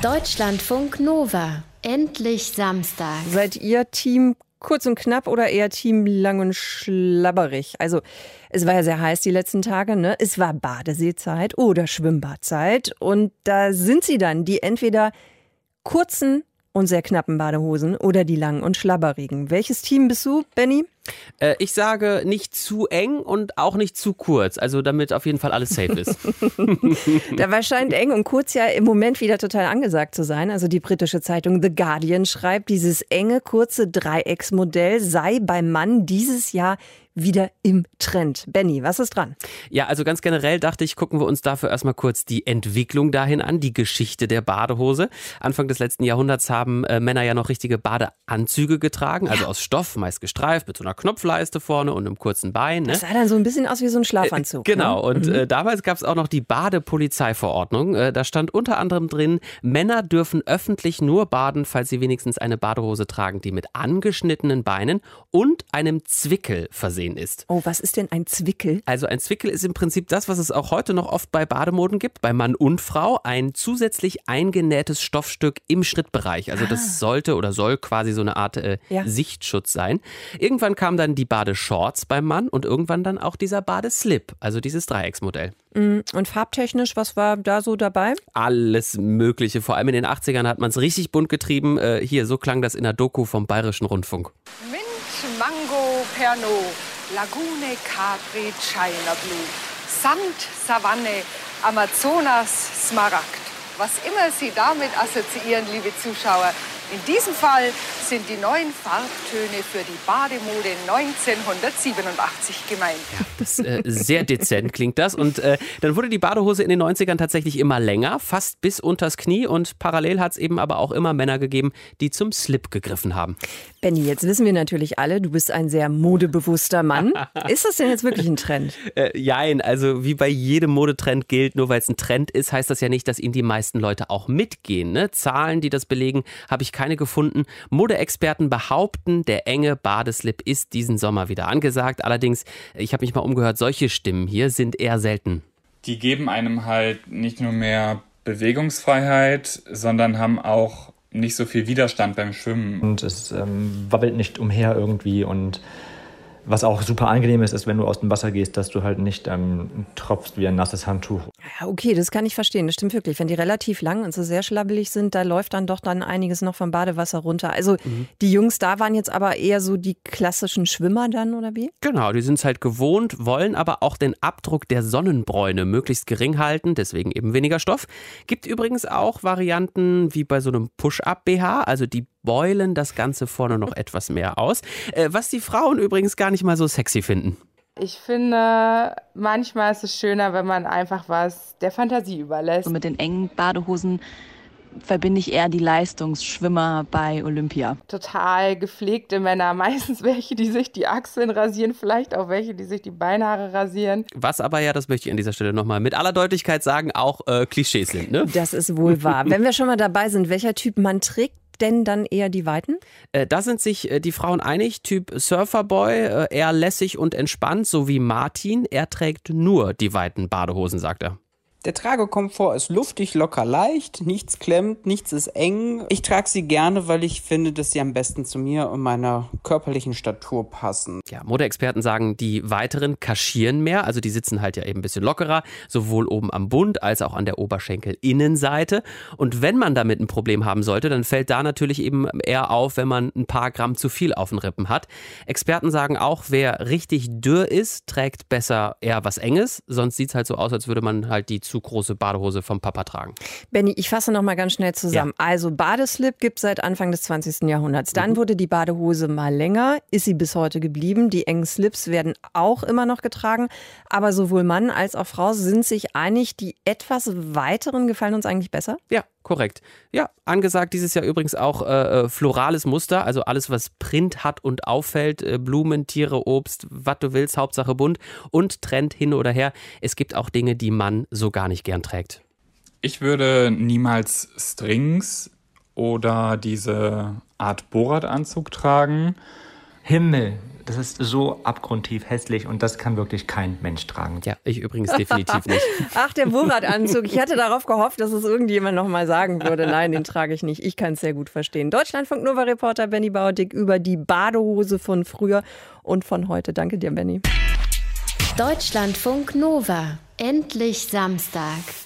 Deutschlandfunk Nova. Endlich Samstag. Seid ihr Team kurz und knapp oder eher Team lang und schlabberig? Also, es war ja sehr heiß die letzten Tage, ne? Es war Badeseezeit oder Schwimmbadzeit. Und da sind sie dann, die entweder kurzen und sehr knappen Badehosen oder die langen und schlabberigen. Welches Team bist du, Benny? Ich sage nicht zu eng und auch nicht zu kurz, also damit auf jeden Fall alles safe ist. Dabei scheint eng und kurz ja im Moment wieder total angesagt zu sein. Also die britische Zeitung The Guardian schreibt, dieses enge, kurze Dreiecksmodell sei beim Mann dieses Jahr wieder im Trend. Benny, was ist dran? Ja, also ganz generell dachte ich, gucken wir uns dafür erstmal kurz die Entwicklung dahin an, die Geschichte der Badehose. Anfang des letzten Jahrhunderts haben Männer ja noch richtige Badeanzüge getragen, also aus Stoff, meist gestreift, mit so einer Knopfleiste vorne und einem kurzen Bein. Ne? Das sah dann so ein bisschen aus wie so ein Schlafanzug. Genau, ne? Und damals gab es auch noch die Badepolizeiverordnung. Da stand unter anderem drin, Männer dürfen öffentlich nur baden, falls sie wenigstens eine Badehose tragen, die mit angeschnittenen Beinen und einem Zwickel versehen ist. Oh, was ist denn ein Zwickel? Also ein Zwickel ist im Prinzip das, was es auch heute noch oft bei Bademoden gibt, bei Mann und Frau, ein zusätzlich eingenähtes Stoffstück im Schrittbereich. Also das sollte oder soll quasi so eine Art Sichtschutz sein. Irgendwann kamen dann die Badeshorts beim Mann und irgendwann dann auch dieser Badeslip, also dieses Dreiecksmodell. Und farbtechnisch, was war da so dabei? Alles Mögliche. Vor allem in den 80ern hat man es richtig bunt getrieben. Hier, so klang das in der Doku vom Bayerischen Rundfunk. Mint, Mango, Pernod, Lagune, Capri, China Blue, Sand, Savanne, Amazonas, Smaragd. Was immer Sie damit assoziieren, liebe Zuschauer, in diesem Fall sind die neuen Farbtöne für die Bademode 1987 gemeint. Ja, das sehr dezent klingt das. Und dann wurde die Badehose in den 90ern tatsächlich immer länger, fast bis unters Knie. Und parallel hat es eben aber auch immer Männer gegeben, die zum Slip gegriffen haben. Benni, jetzt wissen wir natürlich alle, du bist ein sehr modebewusster Mann. Ist das denn jetzt wirklich ein Trend? Jein, also wie bei jedem Modetrend gilt, nur weil es ein Trend ist, heißt das ja nicht, dass ihn die meisten Leute auch mitgehen. Ne? Zahlen, die das belegen, habe ich keine gefunden. Modeexperten behaupten, der enge Badeslip ist diesen Sommer wieder angesagt. Allerdings, ich habe mich mal umgehört, solche Stimmen hier sind eher selten. Die geben einem halt nicht nur mehr Bewegungsfreiheit, sondern haben auch nicht so viel Widerstand beim Schwimmen. Und es wabbelt nicht umher irgendwie. Und was auch super angenehm ist, wenn du aus dem Wasser gehst, dass du halt nicht tropfst wie ein nasses Handtuch. Ja, okay, das kann ich verstehen. Das stimmt wirklich. Wenn die relativ lang und so sehr schlabbelig sind, da läuft dann doch dann einiges noch vom Badewasser runter. Also die Jungs da waren jetzt aber eher so die klassischen Schwimmer dann, oder wie? Genau, die sind es halt gewohnt, wollen aber auch den Abdruck der Sonnenbräune möglichst gering halten, deswegen eben weniger Stoff. Gibt übrigens auch Varianten wie bei so einem Push-Up-BH, also die beulen das Ganze vorne noch etwas mehr aus. Was die Frauen übrigens gar nicht mal so sexy finden. Ich finde, manchmal ist es schöner, wenn man einfach was der Fantasie überlässt. Und mit den engen Badehosen verbinde ich eher die Leistungsschwimmer bei Olympia. Total gepflegte Männer, meistens welche, die sich die Achseln rasieren, vielleicht auch welche, die sich die Beinhaare rasieren. Was aber ja, das möchte ich an dieser Stelle nochmal mit aller Deutlichkeit sagen, auch Klischees sind. Ne? Das ist wohl wahr. Wenn wir schon mal dabei sind, welcher Typ Mann trägt denn dann eher die Weiten? Da sind sich die Frauen einig. Typ Surferboy, eher lässig und entspannt, so wie Martin. Er trägt nur die weiten Badehosen, sagt er. Der Tragekomfort ist luftig, locker, leicht, nichts klemmt, nichts ist eng. Ich trage sie gerne, weil ich finde, dass sie am besten zu mir und meiner körperlichen Statur passen. Ja, Modeexperten sagen, die weiteren kaschieren mehr, also die sitzen halt ja eben ein bisschen lockerer, sowohl oben am Bund als auch an der Oberschenkelinnenseite. Und wenn man damit ein Problem haben sollte, dann fällt da natürlich eben eher auf, wenn man ein paar Gramm zu viel auf den Rippen hat. Experten sagen auch, wer richtig dürr ist, trägt besser eher was Enges, sonst sieht es halt so aus, als würde man halt die zu große Badehose vom Papa tragen. Benni, ich fasse noch mal ganz schnell zusammen. Ja. Also Badeslip gibt es seit Anfang des 20. Jahrhunderts. Dann wurde die Badehose mal länger, ist sie bis heute geblieben. Die engen Slips werden auch immer noch getragen. Aber sowohl Mann als auch Frau sind sich einig, die etwas weiteren gefallen uns eigentlich besser? Ja, korrekt. Ja, angesagt dieses Jahr übrigens auch florales Muster, also alles, was Print hat und auffällt, Blumen, Tiere, Obst, was du willst, Hauptsache bunt und Trend hin oder her. Es gibt auch Dinge, die man so gar nicht gern trägt. Ich würde niemals Strings oder diese Art Borat-Anzug tragen. Himmel. Das ist so abgrundtief hässlich und das kann wirklich kein Mensch tragen. Ja, ich übrigens definitiv nicht. Ach, der Borat-Anzug. Ich hatte darauf gehofft, dass es irgendjemand noch mal sagen würde. Nein, den trage ich nicht. Ich kann es sehr gut verstehen. Deutschlandfunk-Nova-Reporter Benny Bauerdick über die Badehose von früher und von heute. Danke dir, Benny. Deutschlandfunk Nova. Endlich Samstag.